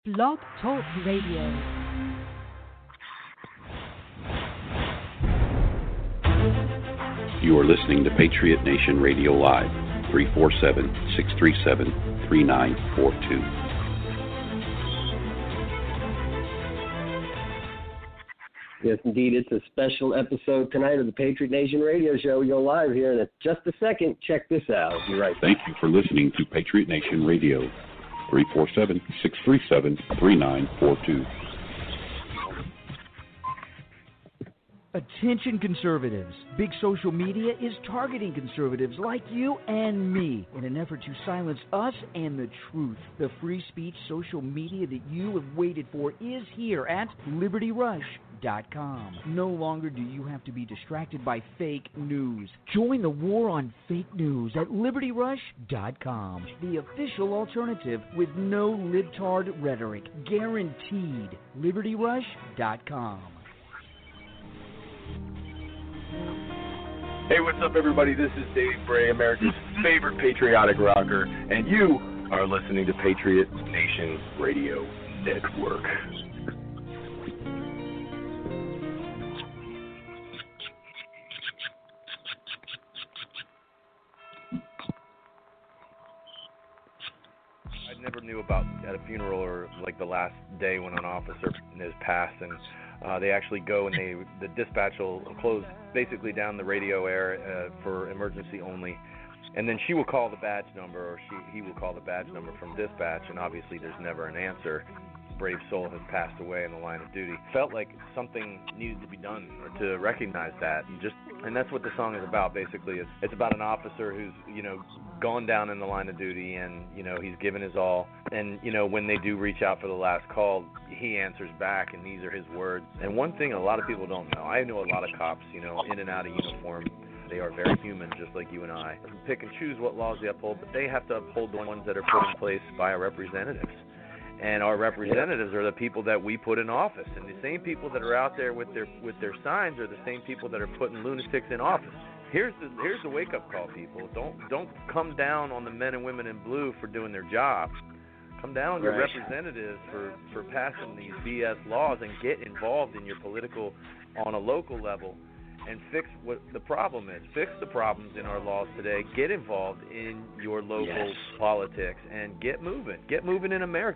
Blog Talk Radio. You are listening to Patriot Nation Radio Live, 347-637-3942. Yes, indeed. It's a special episode tonight of the Patriot Nation Radio Show. We go live here in just a second. Check this out. I'll be right back. Thank you for listening to Patriot Nation Radio, 347-637-3942. Attention conservatives. Big social media is targeting conservatives like you and me in an effort to silence us and the truth. The free speech social media that you have waited for is here at LibertyRush.com. No longer do you have to be distracted by fake news. Join the war on fake news at LibertyRush.com, the official alternative with no libtard rhetoric. Guaranteed. LibertyRush.com. Hey, what's up, everybody? This is Dave Bray, America's favorite patriotic rocker, and you are listening to Patriot Nation Radio Network. I never knew about at a funeral or like the last day when an officer is passed, and they actually go and the dispatch will close basically down the radio air for emergency only, and then she will call the badge number, or he will call the badge number from dispatch, and obviously there's never an answer. Brave soul has passed away in the line of duty. Felt like something needed to be done to recognize that, and that's what the song is about. Basically, it's about an officer who's gone down in the line of duty, and he's given his all, and when they do reach out for the last call, he answers back, and these are his words. And one thing a lot of people don't know, I know a lot of cops, in and out of uniform. They are very human, just like you and I. They pick and choose what laws they uphold, but they have to uphold the ones that are put in place by our representatives. And our representatives are the people that we put in office, and the same people that are out there with their signs are the same people that are putting lunatics in office. Here's the wake-up call, people. Don't come down on the men and women in blue for doing their job. Come down on your representatives for passing these BS laws, and get involved in your political on a local level and fix what the problem is. Fix the problems in our laws today. Get involved in your local politics and get moving. Get moving in America.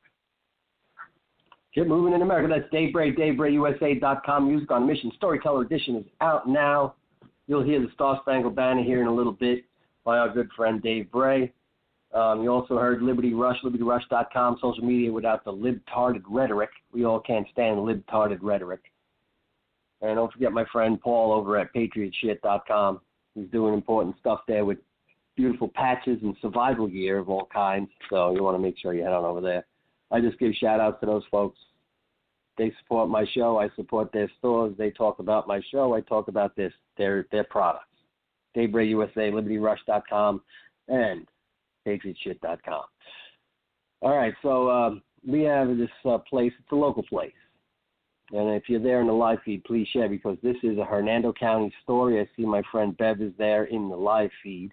Get moving in America. That's Dave Bray, DaveBrayUSA.com. Music on a Mission. Storyteller Edition is out now. You'll hear the Star Spangled Banner here in a little bit by our good friend Dave Bray. You also heard Liberty Rush, LibertyRush.com, social media without the libtarded rhetoric. We all can't stand libtarded rhetoric. And don't forget my friend Paul over at PatriotShit.com. He's doing important stuff there with beautiful patches and survival gear of all kinds. So you want to make sure you head on over there. I just give shout-outs to those folks. They support my show. I support their stores. They talk about my show. I talk about their products. Dave Bray USA, LibertyRush.com, and PatriotShit.com. All right, so we have this place. It's a local place. And if you're there in the live feed, please share, because this is a Hernando County story. I see my friend Bev is there in the live feed.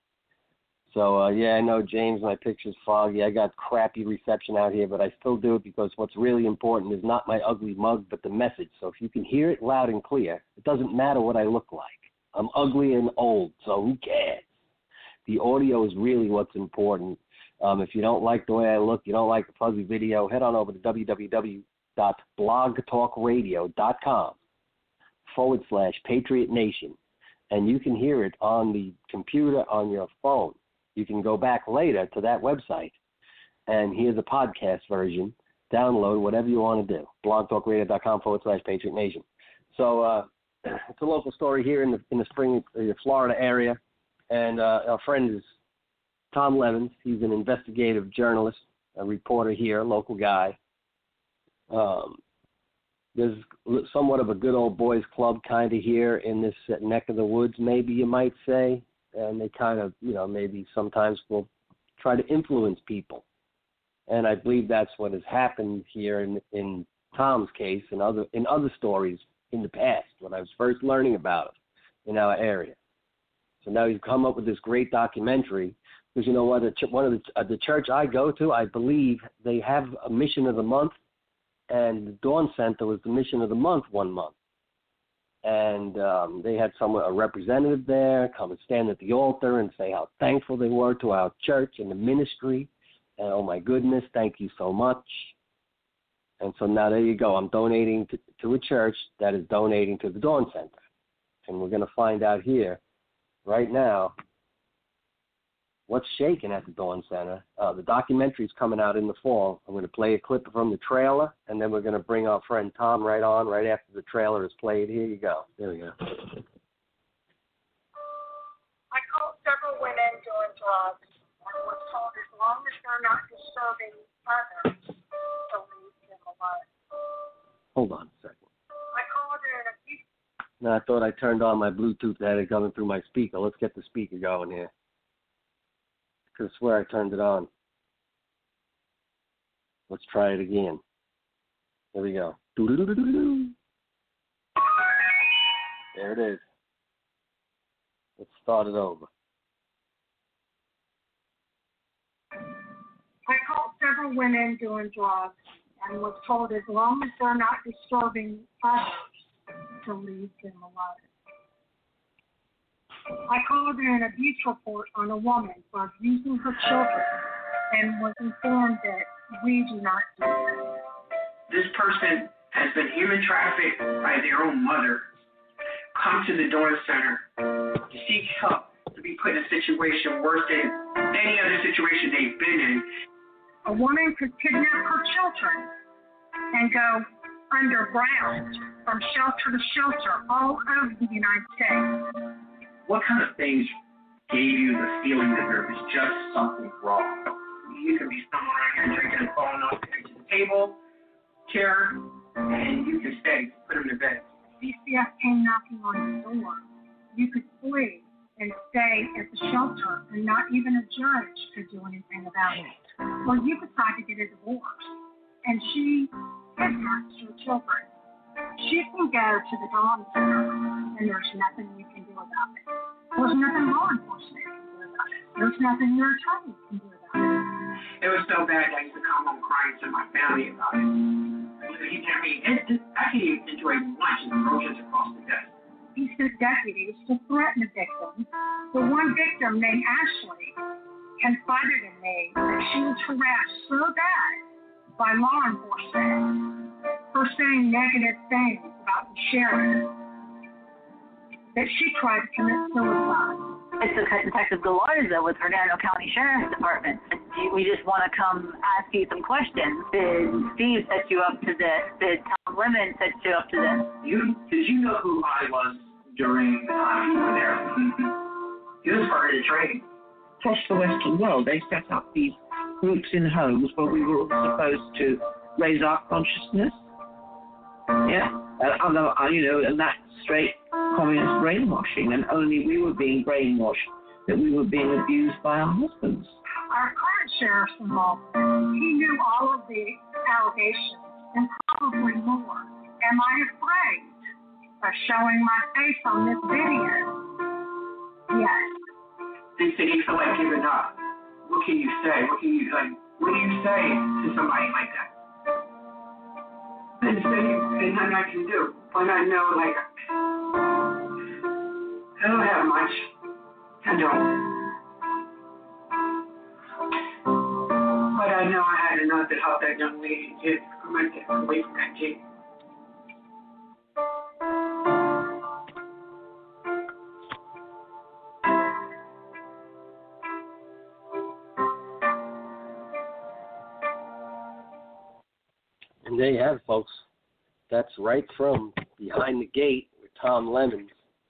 So, I know, James, my picture's foggy. I got crappy reception out here, but I still do it because what's really important is not my ugly mug, but the message. So if you can hear it loud and clear, it doesn't matter what I look like. I'm ugly and old, so who cares? The audio is really what's important. If you don't like the way I look, you don't like the fuzzy video, head on over to www.blogtalkradio.com/Patriot Nation, and you can hear it on the computer on your phone. You can go back later to that website and hear the podcast version, download whatever you want to do, blogtalkradio.com/Patriot Nation. So it's a local story here in the Spring, Florida area, and our friend is Tom Levins. He's an investigative journalist, a reporter here, a local guy. There's somewhat of a good old boys club kind of here in this neck of the woods, maybe you might say. And they kind of, maybe sometimes will try to influence people. And I believe that's what has happened here in Tom's case and in other stories in the past when I was first learning about it in our area. So now he's come up with this great documentary Because you know what, one of the church I go to, I believe they have a mission of the month, and the Dawn Center was the mission of the month 1 month. And they had a representative there come and stand at the altar and say how thankful they were to our church and the ministry. And, oh, my goodness, thank you so much. And so now there you go. I'm donating to a church that is donating to the Dawn Center. And we're going to find out here right now what's shaking at the Dawn Center. The documentary is coming out in the fall. I'm going to play a clip from the trailer, and then we're going to bring our friend Tom right on right after the trailer is played. Here you go. There we go. I called several women doing drugs and was told as long as they're not disturbing others, to leave them alone. Hold on a second. I called her in a few. No, I thought I turned on my Bluetooth that had it coming through my speaker. Let's get the speaker going here. I could swear I turned it on. Let's try it again. Here we go. Doo-doo-doo-doo-doo. There it is. Let's start it over. I called several women doing drugs and was told as long as they're not disturbing others, to leave them alone. I called in an abuse report on a woman for abusing her children and was informed that we do not do that. This person has been human trafficked by their own mother, come to the Dawn Center to seek help, to be put in a situation worse than any other situation they've been in. A woman could kidnap her children and go underground from shelter to shelter all over the United States. What kind of things gave you the feeling that there was just something wrong? You could be standing around here drinking and falling off the edge of the table, chair, and you could stay, put him to bed. DCF came knocking on the door. You could flee and stay at the shelter, and not even a judge could do anything about it. Or you could try to get a divorce, and she kidnaps your children. She can go to the Dawn Center, and there's nothing you can do about it. There's nothing law enforcement can do about it. There's nothing your attorney can do about it. It was so bad I used to come home crying to my family about it. I can't even enjoy lunch and groceries across the desk. He sent deputies to threaten the victim. The one victim named Ashley confided in me that she was harassed so bad by law enforcement for saying negative things about the sheriff that she tried to commit suicide. It's Detective Gallarza with Hernando County Sheriff's Department. We just want to come ask you some questions. Did Steve set you up to this? Did Tom Lemon set you up to this? Did you know who I was during the time you were there? He was part of the training. Across the Western world, they set up these groups in homes where we were supposed to raise our consciousness. Yeah, and that's straight communist brainwashing, and only we were being brainwashed that we were being abused by our husbands. Our current sheriff's involved. He knew all of the allegations and probably more. Am I afraid of showing my face on this video? Yes. They said you feel like giving up. What can you say? What do you say to somebody like that? And there's nothing I can do. But I know, I don't have much. I don't. But I know I had enough to help that young lady get away from that kid. And there you have it, folks. That's right from Behind the Gate with Tom Lemon.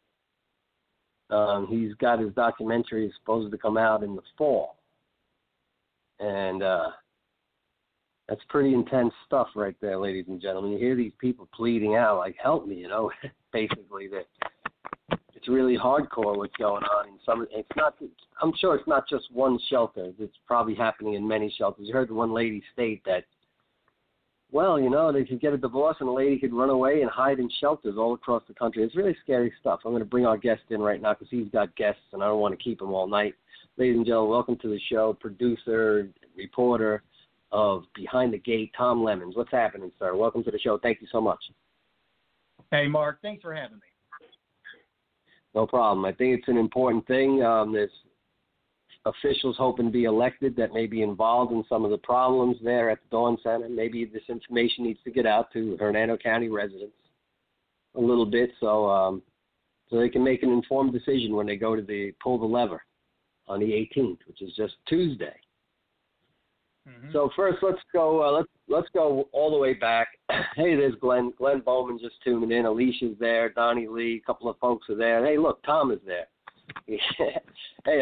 He's got his documentary supposed to come out in the fall. And that's pretty intense stuff right there, ladies and gentlemen. You hear these people pleading out, like, help me, basically that it's really hardcore what's going on. I'm sure it's not just one shelter. It's probably happening in many shelters. You heard the one lady state that, well, they could get a divorce and a lady could run away and hide in shelters all across the country. It's really scary stuff. I'm going to bring our guest in right now because he's got guests and I don't want to keep him all night. Ladies and gentlemen, welcome to the show. Producer, reporter of Behind the Gate, Tom Lemons. What's happening, sir? Welcome to the show. Thank you so much. Hey, Mark. Thanks for having me. No problem. I think it's an important thing. There's officials hoping to be elected that may be involved in some of the problems there at the Dawn Center. Maybe this information needs to get out to Hernando County residents a little bit so they can make an informed decision when they go to pull the lever on the 18th, which is just Tuesday. Mm-hmm. So first, let's go all the way back. Hey, there's Glenn. Glenn Bowman just tuning in. Alicia's there. Donnie Lee. A couple of folks are there. Hey, look, Tom is there. Hey,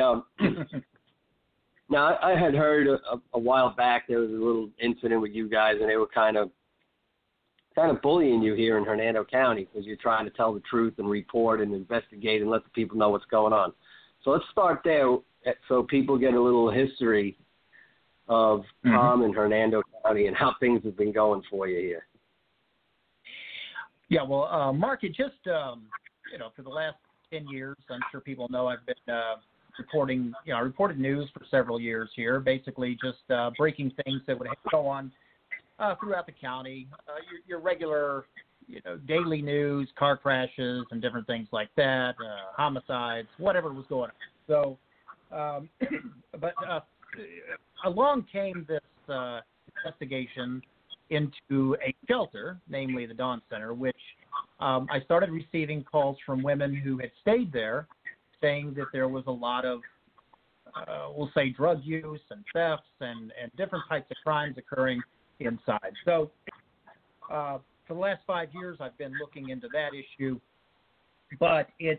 now I had heard a while back there was a little incident with you guys, and they were kind of bullying you here in Hernando County because you're trying to tell the truth and report and investigate and let the people know what's going on. So let's start there so people get a little history of Tom and Hernando County and how things have been going for you here. Yeah, well, Mark, it just, for the last 10 years, I'm sure people know I've been I reported news for several years here, basically just breaking things that would go on throughout the county, your regular, daily news, car crashes and different things like that, homicides, whatever was going on. So, but along came this investigation into a shelter, namely the Dawn Center, which I started receiving calls from women who had stayed there saying that there was a lot of, we'll say, drug use and thefts and different types of crimes occurring inside. So for the last 5 years, I've been looking into that issue. But it's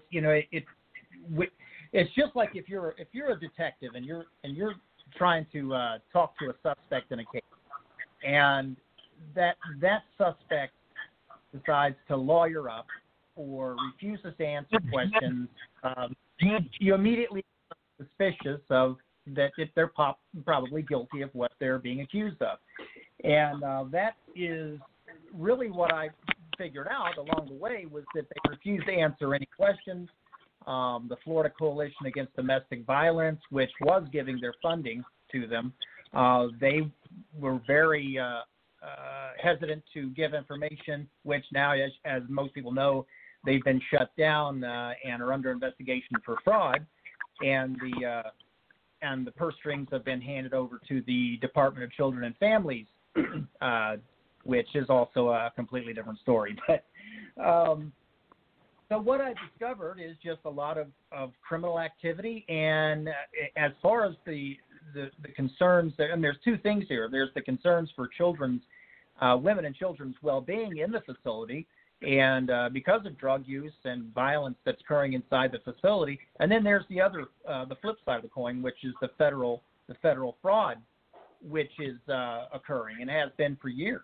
just like if you're a detective and you're trying to talk to a suspect in a case, and that suspect decides to lawyer up or refuses to answer questions, you immediately become suspicious of that if they're probably guilty of what they're being accused of. And that is really what I figured out along the way was that they refused to answer any questions. The Florida Coalition Against Domestic Violence, which was giving their funding to them, they were very hesitant to give information, which now, as most people know, they've been shut down and are under investigation for fraud. And the purse strings have been handed over to the Department of Children and Families, which is also a completely different story. But so what I discovered is just a lot of criminal activity. And as far as the concerns, and there's two things here. There's the concerns for children's, women and children's well-being in the facility, and because of drug use and violence that's occurring inside the facility. And then there's the other, the flip side of the coin, which is the federal fraud, which is occurring and has been for years.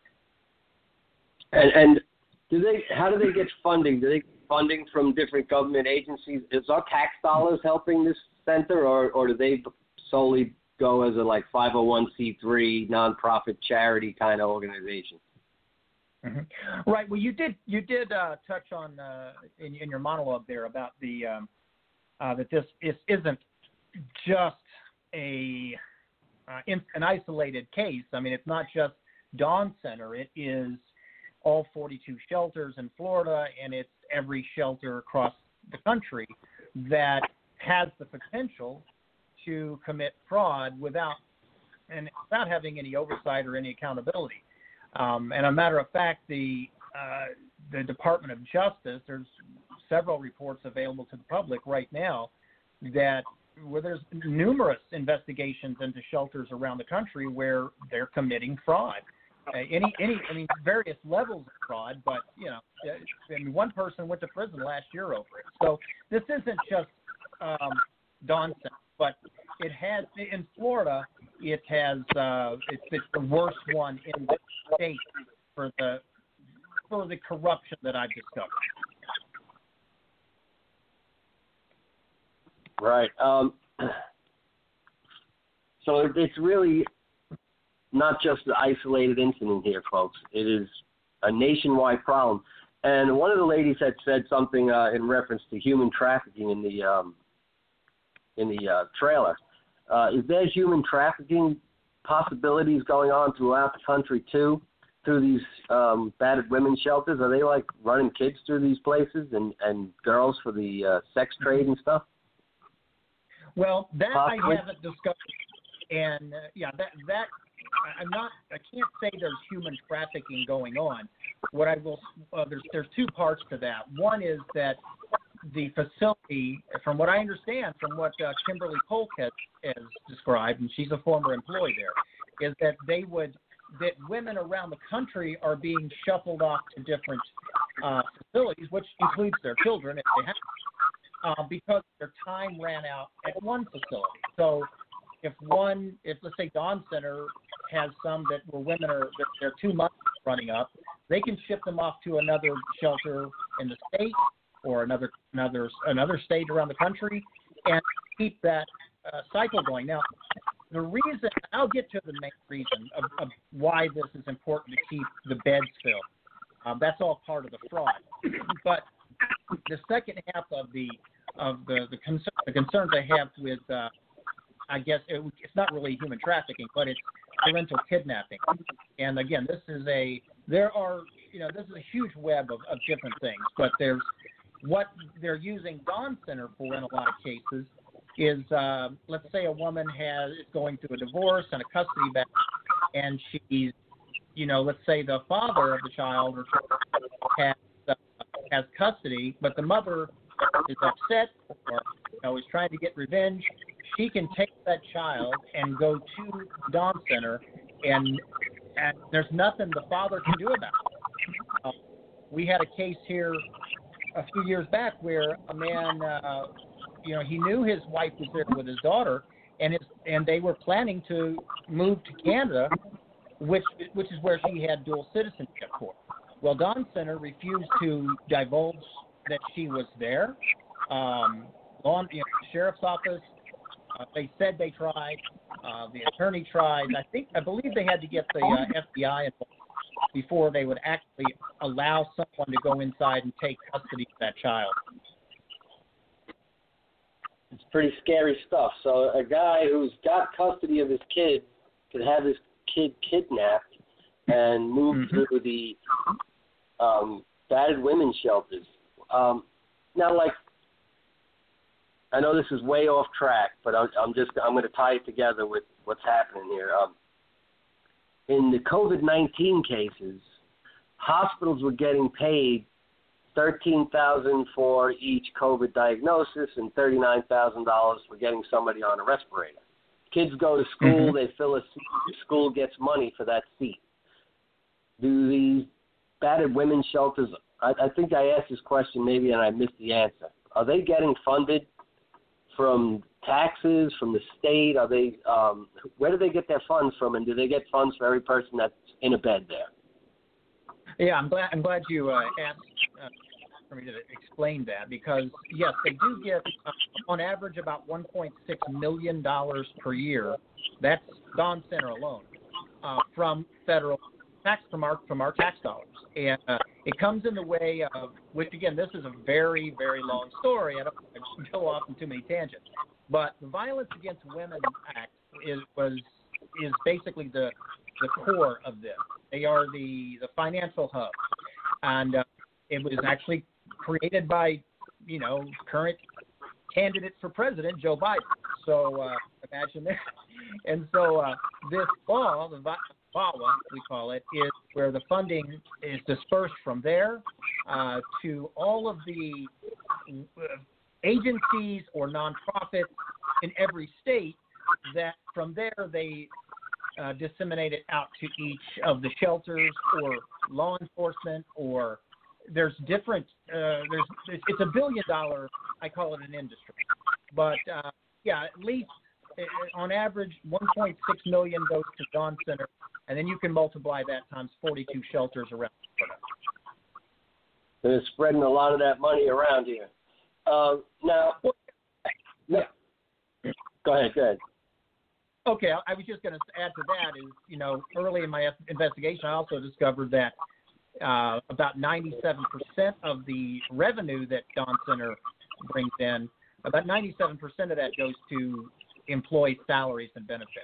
And how do they get funding? Do they get funding from different government agencies? Is our tax dollars helping this center, or do they solely go as a 501c3 nonprofit charity kind of organization? Mm-hmm. Right. Well, you did touch on in your monologue there about the that this isn't just an isolated case. I mean, it's not just Dawn Center. It is all 42 shelters in Florida, and it's every shelter across the country that has the potential to commit fraud without having any oversight or any accountability. And a matter of fact, the Department of Justice, there's several reports available to the public right now where there's numerous investigations into shelters around the country where they're committing fraud. Various levels of fraud, but one person went to prison last year over it. So this isn't just Dawn Center, but it has in Florida. It has it's the worst one in the state for the corruption that I've discovered. Right. So it's really not just an isolated incident here, folks. It is a nationwide problem. And one of the ladies had said something in reference to human trafficking in trailer. Is there human trafficking possibilities going on throughout the country too, through these battered women's shelters? Are they like running kids through these places and girls for the sex trade and stuff? Well, that Possibly. I haven't discussed, and that I can't say there's human trafficking going on. What I will there's two parts to that. One is that the facility, from what I understand, from what Kimberly Polk has described, and she's a former employee there, is that that women around the country are being shuffled off to different facilities, which includes their children if they have, because their time ran out at one facility. So if let's say Dawn Center has some that where women their 2 months running up, they can ship them off to another shelter in the state or another state around the country and keep that cycle going. Now, the reason, I'll get to the main reason of why this is important to keep the beds filled. That's all part of the fraud. But the second half of the concerns I have with, I guess it's not really human trafficking, but it's parental kidnapping. And again, this is a huge web of different things, but there's what they're using Dawn Center for in a lot of cases is, let's say a woman is going through a divorce and a custody battle, and she's, let's say the father of the child or has custody, but the mother is upset or is trying to get revenge. She can take that child and go to Dawn Center, and there's nothing the father can do about it. We had a case here a few years back where a man, he knew his wife was there with his daughter, and they were planning to move to Canada, which is where she had dual citizenship for. Well, Dawn Center refused to divulge that she was there. The sheriff's office, they said they tried. The attorney tried. I believe they had to get the FBI involved before they would actually allow someone to go inside and take custody of that child. It's pretty scary stuff. So a guy who's got custody of his kid could have his kid kidnapped and moved through the battered women's shelters. Now, I know this is way off track, but I'm going to tie it together with what's happening here. In the COVID-19 cases, hospitals were getting paid $13,000 for each COVID diagnosis and $39,000 for getting somebody on a respirator. Kids go to school, they fill a seat, the school gets money for that seat. Do these battered women's shelters, I think I asked this question maybe and I missed the answer. Are they getting funded from taxes, from the state? Are they? Where do they get their funds from, and do they get funds for every person that's in a bed there? Yeah, I'm glad you asked for me to explain that, because yes, they do get on average about $1.6 million per year. That's Dawn Center alone from federal tax from our tax dollars, and it comes in the way of, which again, this is a very, very long story. I don't go off on too many tangents, but the Violence Against Women Act is basically the core of this. They are the financial hub, and it was actually created by current candidate for president Joe Biden. So imagine that. And so this law, the VAWA, we call it, is where the funding is dispersed from there to all of the agencies or nonprofits in every state, that from there they disseminate it out to each of the shelters or law enforcement, or there's different, it's $1 billion, I call it an industry. But at least on average, 1.6 million goes to Dawn Center, and then you can multiply that times 42 shelters around Florida. They're spreading a lot of that money around here. Now, Go ahead. Okay, I was just going to add to that is, early in my investigation, I also discovered that about 97% of the revenue that Dawn Center brings in about 97% of that goes to employee salaries and benefits.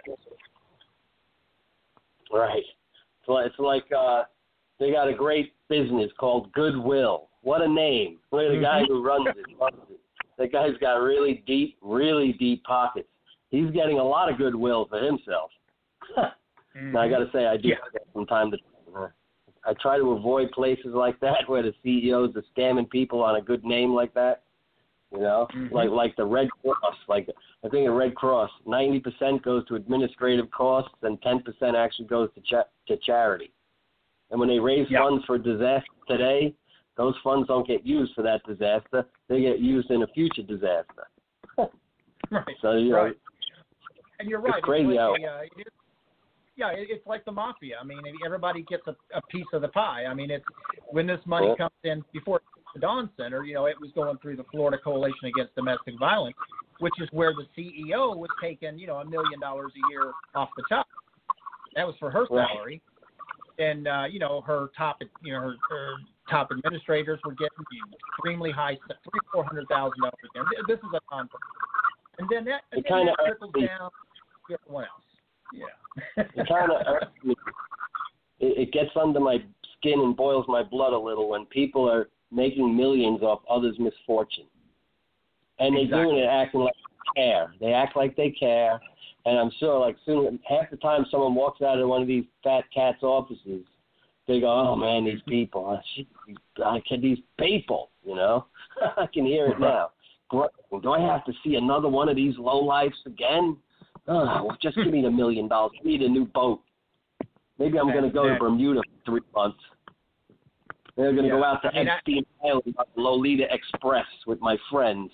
Right. It's like they got a great business called Goodwill. What a name. Look at the guy who runs it. That guy's got really deep pockets. He's getting a lot of goodwill for himself. Now, I got to say, I do from time to time. I try to avoid places like that where the CEOs are scamming people on a good name like that. You know, like the Red Cross. Like I think the Red Cross, 90% goes to administrative costs and 10% actually goes to charity. And when they raise funds for disaster today, those funds don't get used for that disaster. They get used in a future disaster. Right. So, you know, and you're right. It's crazy how. It's like the mafia. I mean, everybody gets a piece of the pie. I mean, it's when this money comes in before the Dawn Center, you know, it was going through the Florida Coalition Against Domestic Violence, which is where the CEO was taking, you know, $1 million a year off the top. That was for her salary. And, you know, her top top administrators were getting extremely high, $300,000-$400,000 a year. This is a conference. And then that trickles down to everyone else. Yeah. It kind of it gets under my skin and boils my blood a little when people are making millions off others' misfortune. And they're doing it acting like they care. They act like they care. And I'm sure, like, soon, half the time someone walks out of one of these fat cats' offices, they go, oh, man, these people. These people, you know. I can hear it now. Do I have to see another one of these lowlifes again? Oh, just give me the $1 million. I need a new boat. Maybe I'm going to go to Bermuda for 3 months. They're going to go out to Epstein Island on the Lolita Express with my friends.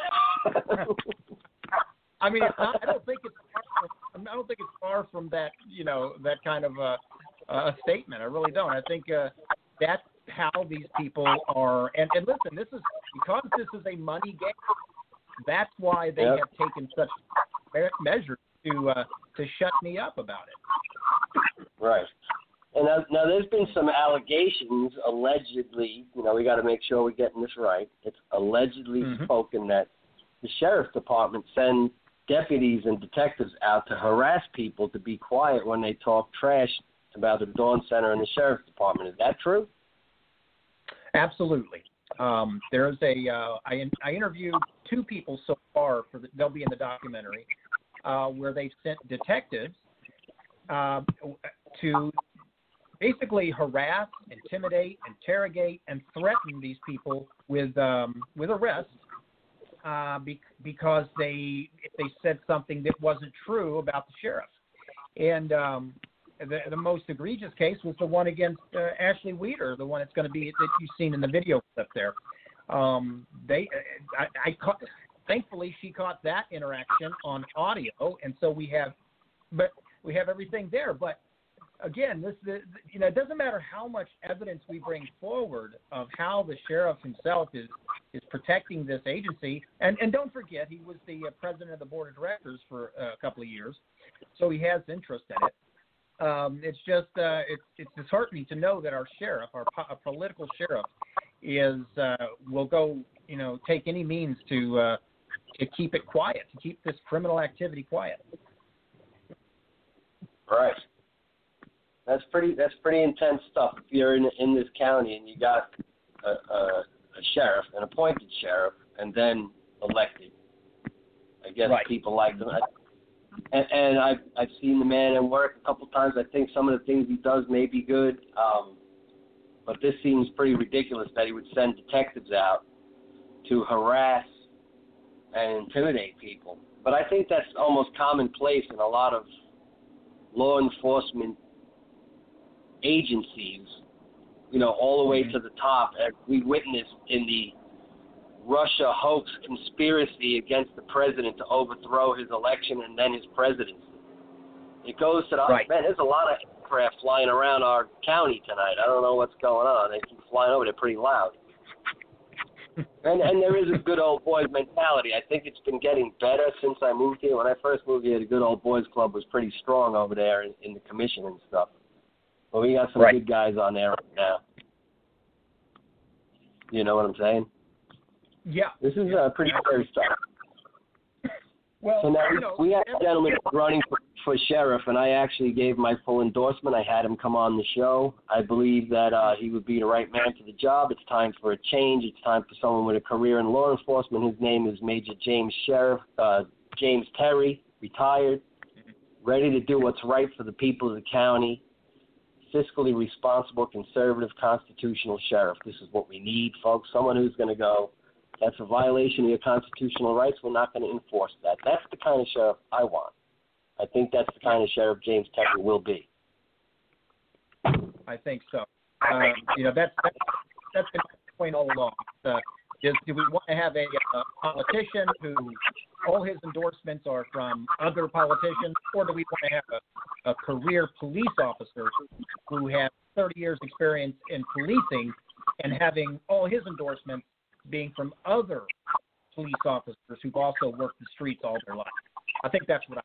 I mean, I don't think it's far from that, you know, that kind of a statement. I really don't. I think that's how these people are. And listen, this is because this is a money game. That's why they have taken such measures to shut me up about it. Right. And now there's been some allegations, allegedly. You know, we got to make sure we're getting this right. It's allegedly spoken that the sheriff's department send deputies and detectives out to harass people to be quiet when they talk trash about the Dawn Center and the sheriff's department. Is that true? Absolutely. There's I interviewed 2 people so far they'll be in the documentary where they sent detectives to basically harass, intimidate, interrogate, and threaten these people with arrest because they said something that wasn't true about the sheriff. And the most egregious case was the one against Ashley Weeder, the one that's going to be that you've seen in the video clip there. Thankfully, she caught that interaction on audio, and so we have everything there. But again, it doesn't matter how much evidence we bring forward of how the sheriff himself is protecting this agency. And don't forget, he was the president of the board of directors for a couple of years, so he has interest in it. It's just it's disheartening to know that our sheriff, our political sheriff, will go take any means to keep it quiet, to keep this criminal activity quiet. Right. That's pretty intense stuff. If you're in this county and you got a sheriff, an appointed sheriff, and then elected, I guess people like them. And I've seen the man at work a couple times. I think some of the things he does may be good, but this seems pretty ridiculous that he would send detectives out to harass and intimidate people. But I think that's almost commonplace in a lot of law enforcement agencies, all the way to the top, as we witnessed in the Russia hoax conspiracy against the president to overthrow his election and then his presidency. It goes to the man, there's a lot of aircraft flying around our county tonight. I don't know what's going on. They keep flying over. They're pretty loud. And there is a good old boys mentality. I think it's been getting better since I moved here. When I first moved here, the good old boys club was pretty strong over there in the commission and stuff. But we got some good guys on there right now. You know what I'm saying? Yeah. This is pretty scary stuff. Well, so now we had a gentleman running for sheriff, and I actually gave my full endorsement. I had him come on the show. I believe that he would be the right man for the job. It's time for a change. It's time for someone with a career in law enforcement. His name is Major James Terry, retired, ready to do what's right for the people of the county, fiscally responsible, conservative, constitutional sheriff. This is what we need, folks. Someone who's going to go, that's a violation of your constitutional rights. We're not going to enforce that. That's the kind of sheriff I want. I think that's the kind of sheriff James Terry will be. I think so. That's been the point all along. Do we want to have a politician who all his endorsements are from other politicians, or do we want to have a career police officer who has 30 years experience in policing and having all his endorsements being from other police officers who've also worked the streets all their life? I think that's what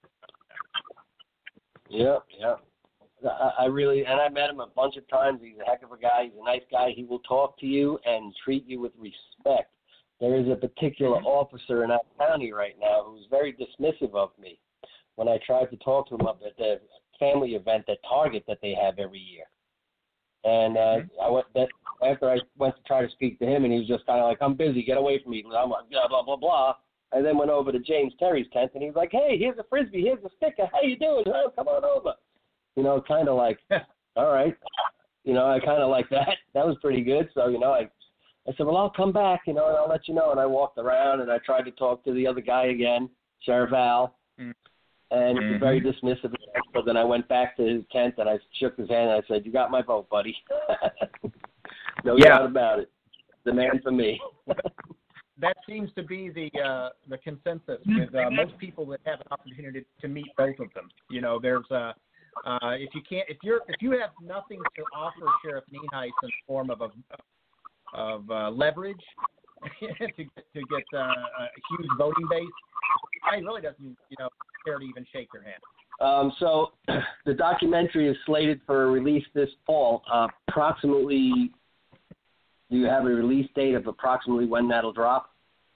Yeah. I really, and I met him a bunch of times. He's a heck of a guy. He's a nice guy. He will talk to you and treat you with respect. There is a particular officer in our county right now who's very dismissive of me when I tried to talk to him up at the family event at Target that they have every year. And after I went to try to speak to him, and he was just kind of like, "I'm busy, get away from me." I'm like, blah, blah, blah, blah. I then went over to James Terry's tent, and he was like, "Hey, here's a Frisbee, here's a sticker. How you doing? Oh, come on over." Kind of like, all right. I kind of like that. That was pretty good. So, I said, well, I'll come back, and I'll let you know. And I walked around, and I tried to talk to the other guy again, Sheriff Al. And he was very dismissive. So then I went back to his tent, and I shook his hand, and I said, "You got my vote, buddy." No doubt about it. The man for me. That seems to be the consensus with most people that have an opportunity to meet both of them. There's if you have nothing to offer Sheriff Nienhuis in the form of leverage to get a huge voting base, he really doesn't care to even shake your hand. So the documentary is slated for release this fall. Approximately, do you have a release date of approximately when that'll drop?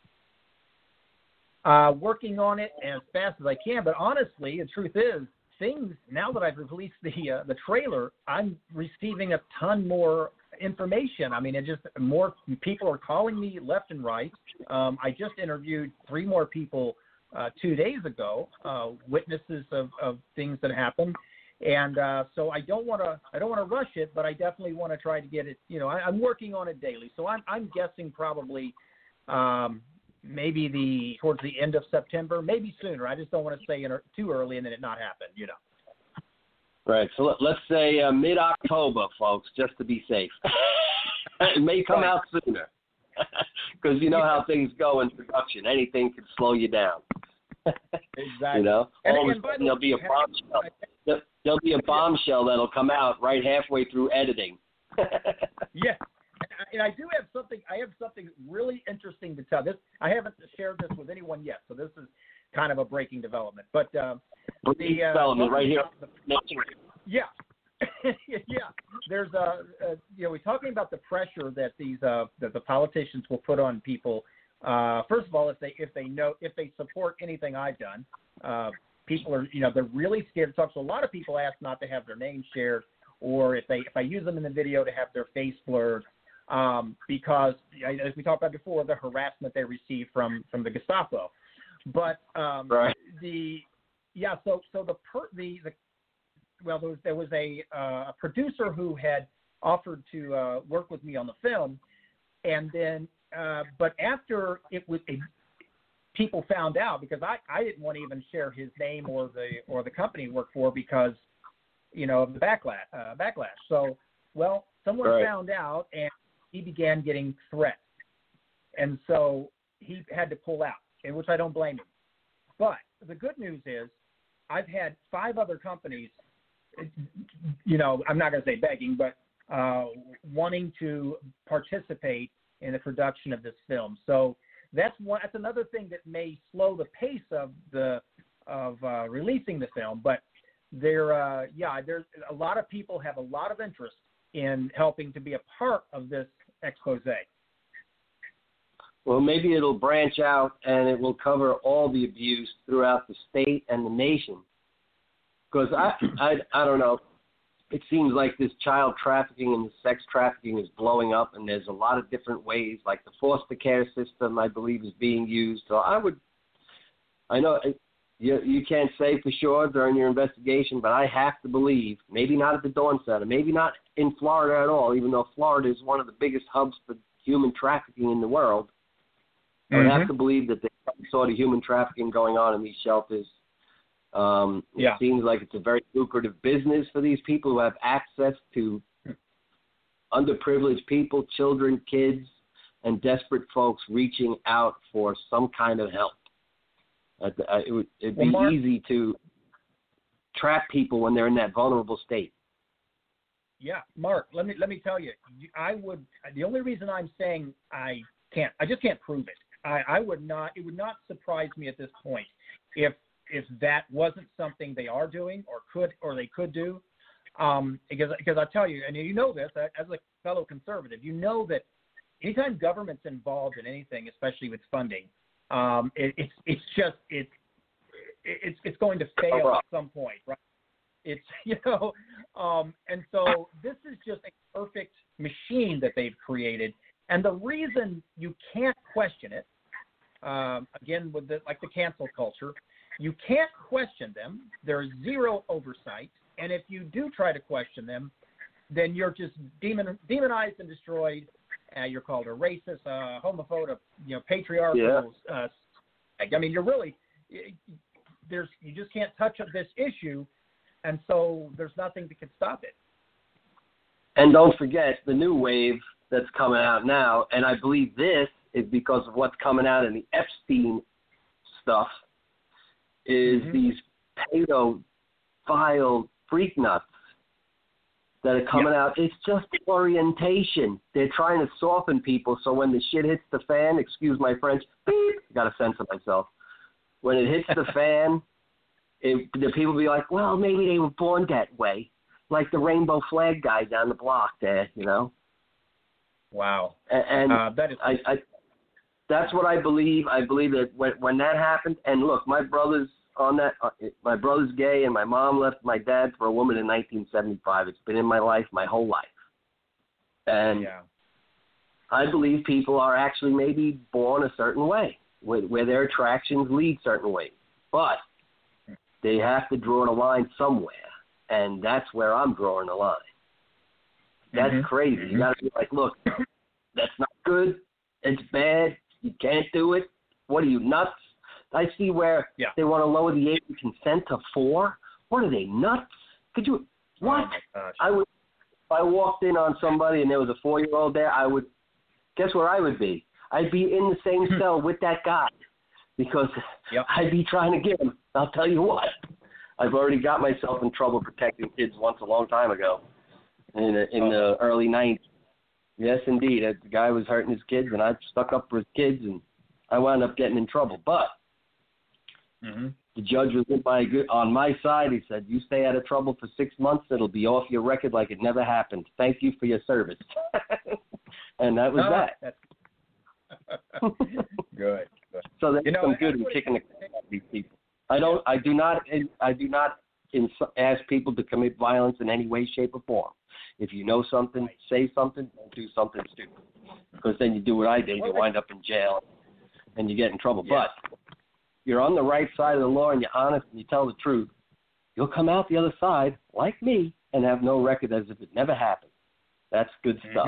Working on it as fast as I can, but honestly, the truth is, now that I've released the trailer, I'm receiving a ton more information. I mean, more people are calling me left and right. I just interviewed 3 more people 2 days ago, witnesses of things that happened, and so I don't want to rush it, but I definitely want to try to get it. I'm working on it daily, so I'm guessing probably maybe towards the end of September, maybe sooner. I just don't want to say too early and then it not happen. Right. So let's say mid-October, folks, just to be safe. It may come out sooner because you know how things go in production. Anything can slow you down. Exactly. All of a sudden there'll be a bombshell. There'll be a bombshell that'll come out right halfway through editing. Yeah. And I have something really interesting to tell. I haven't shared this with anyone yet, so this is kind of a breaking development. But development right here. Yeah, yeah. There's we're talking about the pressure that that the politicians will put on people. First of all, if they support anything I've done, people are they're really scared to talk. So a lot of people ask not to have their names shared, or if I use them in the video to have their face blurred. Because, as we talked about before, the harassment they receive from the Gestapo, but right. There was a producer who had offered to work with me on the film, and then but after people found out, because I didn't want to even share his name or the company he worked for because of the backlash. So someone found out and he began getting threats. And so he had to pull out, in which I don't blame him. But the good news is I've had 5 other companies, I'm not going to say begging, but wanting to participate in the production of this film. So that's another thing that may slow the pace of releasing the film. But there's a lot of people have a lot of interest in helping to be a part of this expose. Well, maybe it'll branch out and it will cover all the abuse throughout the state and the nation. Because I don't know. It seems like this child trafficking and the sex trafficking is blowing up, and there's a lot of different ways. Like the foster care system, I believe, is being used. So I know you can't say for sure during your investigation, but I have to believe, maybe not at the Dawn Center, maybe not in Florida at all, even though Florida is one of the biggest hubs for human trafficking in the world. I would have to believe that there's some sort of human trafficking going on in these shelters. It seems like it's a very lucrative business for these people who have access to underprivileged people, children, kids, and desperate folks reaching out for some kind of help. It'd be easy to trap people when they're in that vulnerable state. Yeah, Mark, let me tell you, the only reason I'm saying I just can't prove it. It would not surprise me at this point if that wasn't something they are doing or they could do, because I tell you, and you know this as a fellow conservative, you know that anytime government's involved in anything, especially with funding, it's going to fail at some point, right? It's and so this is just a perfect machine that they've created, and the reason you can't question it, again with the cancel culture. You can't question them. There's zero oversight. And if you do try to question them, then you're just demonized and destroyed. You're called a racist, homophobe, patriarchal. Yeah. I mean, you're really you just can't touch this issue, and so there's nothing that can stop it. And don't forget the new wave that's coming out now, and I believe this is because of what's coming out in the Epstein stuff, is these pedophile freak nuts that are coming out. It's just orientation. They're trying to soften people so when the shit hits the fan, excuse my French, beep, got to censor myself. When it hits the fan, the people be like, well, maybe they were born that way, like the rainbow flag guy down the block there, Wow. And that is. That's what I believe. I believe that when that happened, and look, my brother's gay, and my mom left my dad for a woman in 1975. It's been in my life my whole life. And I believe people are actually maybe born a certain way, where their attractions lead certain ways. But they have to draw the line somewhere, and that's where I'm drawing the line. That's crazy. You got to be like, look, that's not good. It's bad. You can't do it. What are you, nuts? I see where they want to lower the age of consent to 4. What are they, nuts? Could you? What? If I walked in on somebody and there was a 4-year-old there, guess where I would be? I'd be in the same cell with that guy because I'd be trying to get him. I'll tell you what. I've already got myself in trouble protecting kids once a long time ago in the early 90s. Yes, indeed. The guy was hurting his kids, and I stuck up for his kids, and I wound up getting in trouble. But the judge was on my side. He said, you stay out of trouble for 6 months, it'll be off your record like it never happened. Thank you for your service. And that was that. Good. So that's some good in kicking the crap out of these people. I do not ask people to commit violence in any way, shape, or form. If you know something, say something, don't do something stupid. Because then you do what I did, you wind up in jail, and you get in trouble. But you're on the right side of the law, and you're honest, and you tell the truth, you'll come out the other side, like me, and have no record as if it never happened. That's good stuff.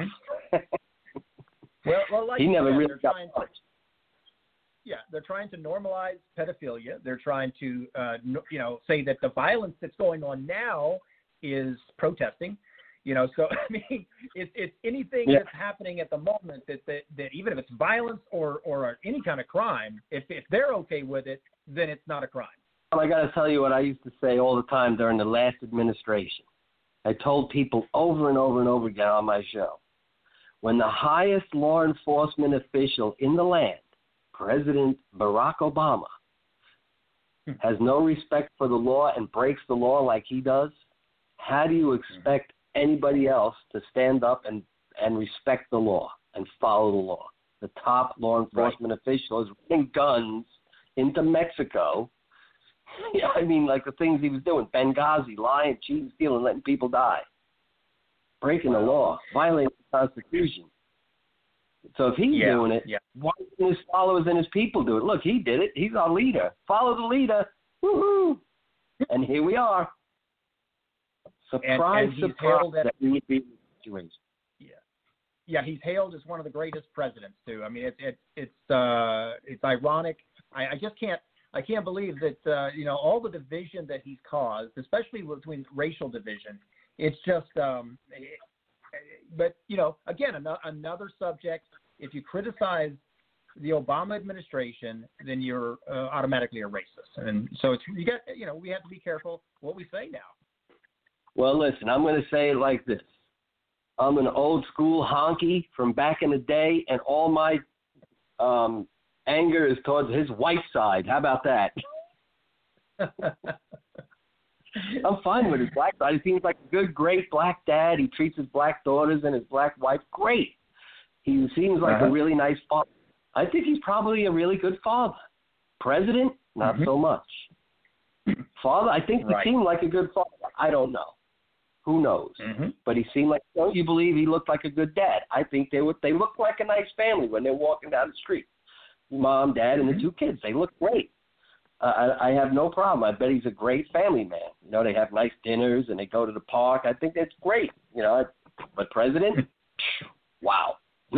Well, like he never really got punched. They're trying to normalize pedophilia. They're trying to, say that the violence that's going on now is protesting. So I mean, it's anything that's happening at the moment that even if it's violence or any kind of crime, if they're okay with it, then it's not a crime. Well, I got to tell you what I used to say all the time during the last administration. I told people over and over and over again on my show, when the highest law enforcement official in the land, President Barack Obama, has no respect for the law and breaks the law like he does, how do you expect anybody else to stand up and respect the law and follow the law? the top law enforcement official, is bringing guns into Mexico. Yeah, I mean, like the things he was doing, Benghazi, lying, cheating, stealing, letting people die, breaking the law, violating the Constitution. So if he's doing it, why don't his followers and his people do it? Look, he did it. He's our leader. Follow the leader. Woohoo! And here we are. Surprise, and he's surprise hailed that we would be in this situation. Yeah, he's hailed as one of the greatest presidents too. I mean, it's ironic. I just can't believe that all the division that he's caused, especially between racial division. It's just, but again, another subject. If you criticize the Obama administration, then you're automatically a racist, and so we have to be careful what we say now. Well, listen, I'm going to say it like this. I'm an old school honky from back in the day, and all my anger is towards his white side. How about that? I'm fine with his black side. He seems like a good, great black dad. He treats his black daughters and his black wife great. He seems like a really nice father. I think he's probably a really good father. President, not so much. Father, I think he seemed like a good father. I don't know. Who knows? But he seemed like, don't you believe he looked like a good dad? I think they look like a nice family when they're walking down the street. Mom, dad, and the two kids. They look great. I have no problem. I bet he's a great family man. They have nice dinners and they go to the park. I think that's great. But president, wow.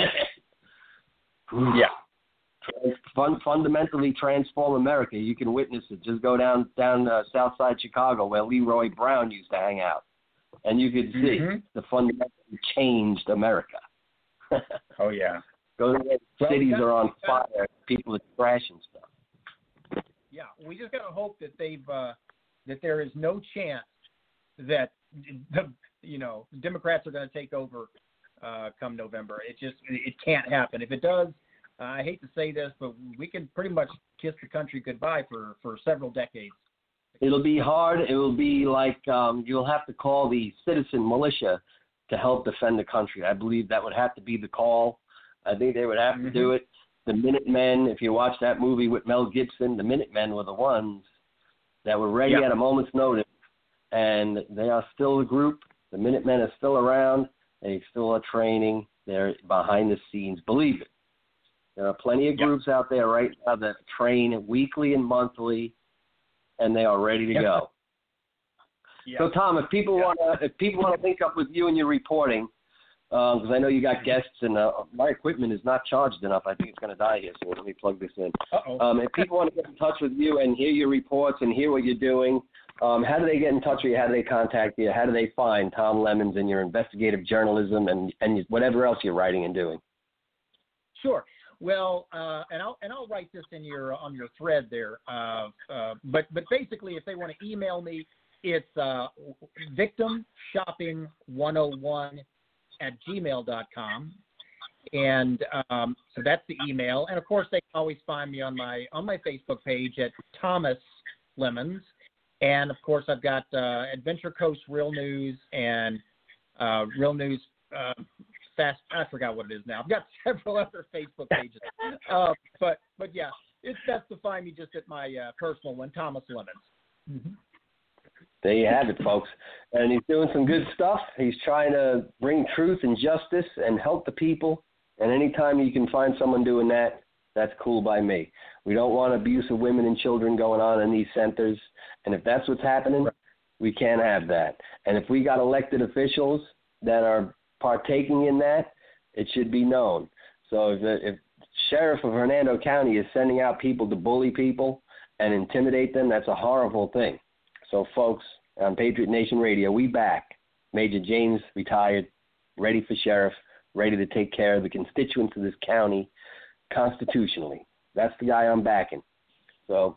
Fundamentally transform America. You can witness it. Just go down South Side Chicago where Leroy Brown used to hang out, and you could see the fundamentally changed America. Oh yeah. Go to where cities are on fire. People are trashing stuff. Yeah, we just gotta hope that that there is no chance that the Democrats are going to take over come November. It can't happen. If it does, I hate to say this, but we can pretty much kiss the country goodbye for several decades. It'll be hard. It will be like you'll have to call the citizen militia to help defend the country. I believe that would have to be the call. I think they would have to do it. The Minutemen, if you watch that movie with Mel Gibson, the Minutemen were the ones that were ready at a moment's notice, and they are still a group. The Minutemen are still around. They still are training. They're behind the scenes. Believe it. There are plenty of groups out there right now that train weekly and monthly, and they are ready to go. So, Tom, if people want to link up with you and your reporting, because I know you got guests, and my equipment is not charged enough. I think it's going to die here, so let me plug this in. If people want to get in touch with you and hear your reports and hear what you're doing, how do they get in touch with you? How do they contact you? How do they find Tom Lemons and your investigative journalism and whatever else you're writing and doing? Sure. Well, and I'll write this in on your thread there. But basically, if they want to email me, it's victimshopping101@gmail.com, and so that's the email. And of course, they can always find me on my Facebook page at Thomas Lemons. And of course, I've got Adventure Coast Real News and Real News Fast. I forgot what it is now. I've got several other Facebook pages, but yeah, it's best to find me just at my personal one, Thomas Lemons. There you have it, folks. And he's doing some good stuff. He's trying to bring truth and justice and help the people. And anytime you can find someone doing that, that's cool by me. We don't want abuse of women and children going on in these centers. And if that's what's happening, we can't have that. And if we got elected officials that are partaking in that, it should be known. So if Sheriff of Hernando County is sending out people to bully people and intimidate them, that's a horrible thing. So, folks, on Patriot Nation Radio, we back. Major James retired, ready for sheriff, ready to take care of the constituents of this county constitutionally. That's the guy I'm backing. So,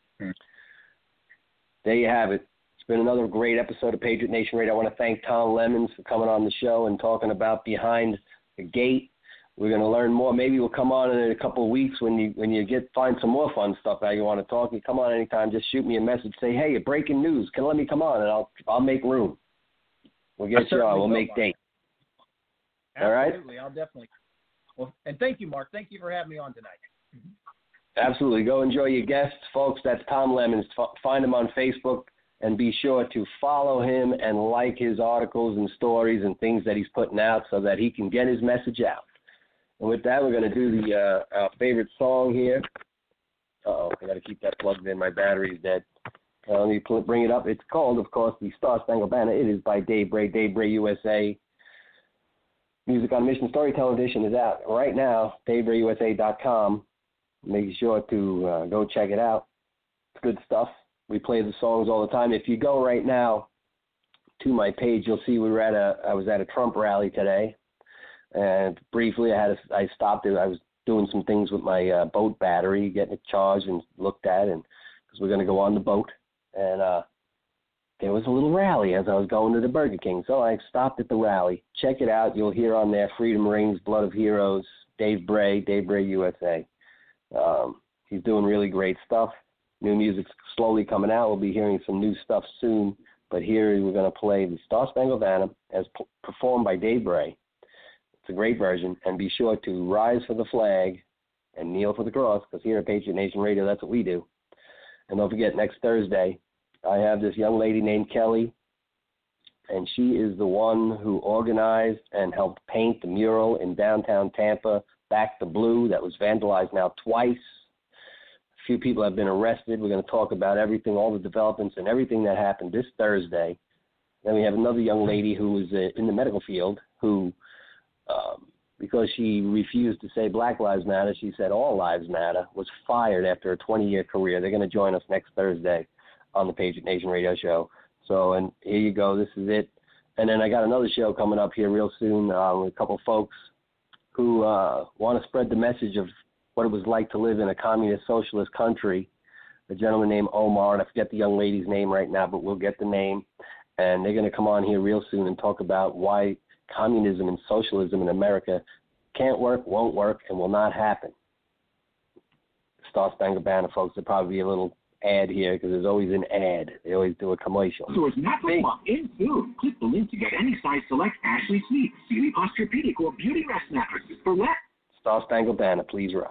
there you have it. It's been another great episode of Patriot Nation Radio. I want to thank Tom Lemons for coming on the show and talking about Behind the Gate. We're going to learn more. Maybe we'll come on in a couple of weeks when you find some more fun stuff that you want to talk. You come on anytime. Just shoot me a message. Say, hey, breaking news. Can let me come on, and I'll make room. We'll get you on. We'll make dates. Absolutely. All right? I'll definitely. Well, and thank you, Mark. Thank you for having me on tonight. Absolutely. Go enjoy your guests, folks. That's Tom Lemons. Find him on Facebook and be sure to follow him and like his articles and stories and things that he's putting out so that he can get his message out. And with that, we're going to do our favorite song here. Uh-oh, I got to keep that plugged in. My battery's dead. Let me bring it up. It's called, of course, the Star Spangled Banner. It is by Dave Bray, Dave Bray USA. Music on Mission Storyteller Edition is out right now, DaveBrayUSA.com. Make sure to go check it out. It's good stuff. We play the songs all the time. If you go right now to my page, you'll see I was at a Trump rally today, and briefly I stopped. I was doing some things with my boat battery, getting it charged and looked at, and because we're going to go on the boat, and there was a little rally as I was going to the Burger King, so I stopped at the rally. Check it out. You'll hear on there Freedom Rings, Blood of Heroes, Dave Bray USA. He's doing really great stuff. New music's slowly coming out. We'll be hearing some new stuff soon. But here we're going to play the Star Spangled Banner as performed by Dave Bray. It's a great version. And be sure to rise for the flag and kneel for the cross, because here at Patriot Nation Radio, that's what we do. And don't forget, next Thursday, I have this young lady named Kelly, and she is the one who organized and helped paint the mural in downtown Tampa, Back the Blue, that was vandalized now twice. A few people have been arrested. We're going to talk about everything, all the developments and everything that happened this Thursday. Then we have another young lady who was in the medical field who, because she refused to say Black Lives Matter, she said All Lives Matter, was fired after a 20-year career. They're going to join us next Thursday on the Patriot Nation Radio Show. So, and here you go. This is it. And then I got another show coming up here real soon with a couple folks who want to spread the message of what it was like to live in a communist socialist country. A gentleman named Omar, and I forget the young lady's name right now, but we'll get the name. And they're going to come on here real soon and talk about why communism and socialism in America can't work, won't work, and will not happen. Star Spangled Banner, folks, there'll probably be a little ad here because there's always an ad. They always do a commercial. So it's natural fluff in food. Click the link to get any size select Ashley Sleep, Sealy Posturepedic, or Beauty Rest mattresses for less. Star Spangled Banner, please rise.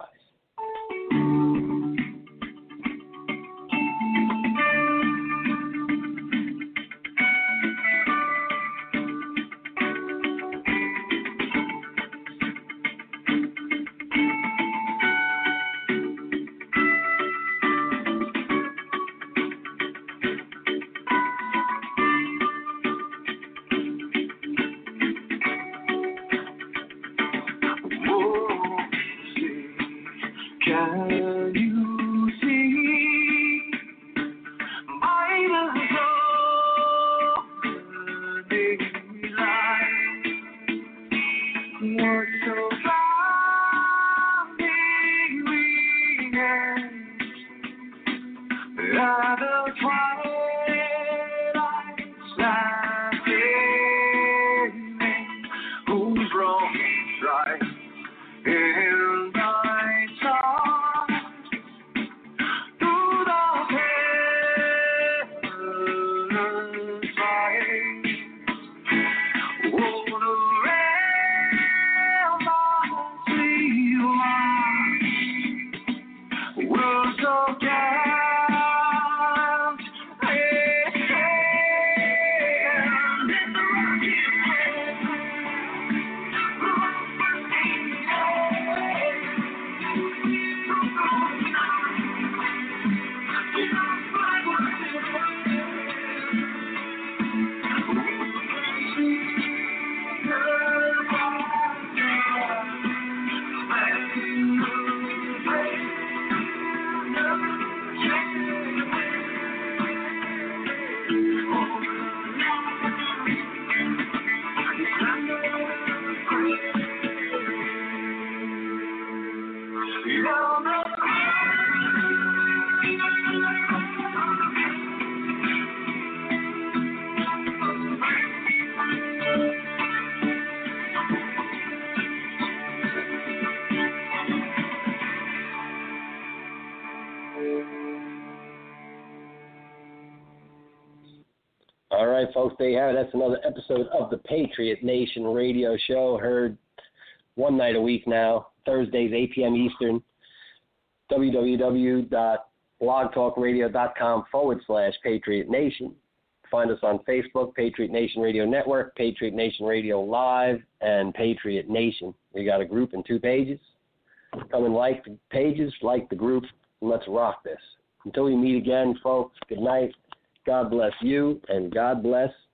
All right, folks, there you have it. That's another episode of the Patriot Nation Radio Show, heard one night a week now, Thursdays, 8 p.m. Eastern, www.blogtalkradio.com/Patriot Nation. Find us on Facebook, Patriot Nation Radio Network, Patriot Nation Radio Live, and Patriot Nation. We got a group and 2 pages. Come and like the pages, like the group, and let's rock this. Until we meet again, folks, good night. God bless you, and God bless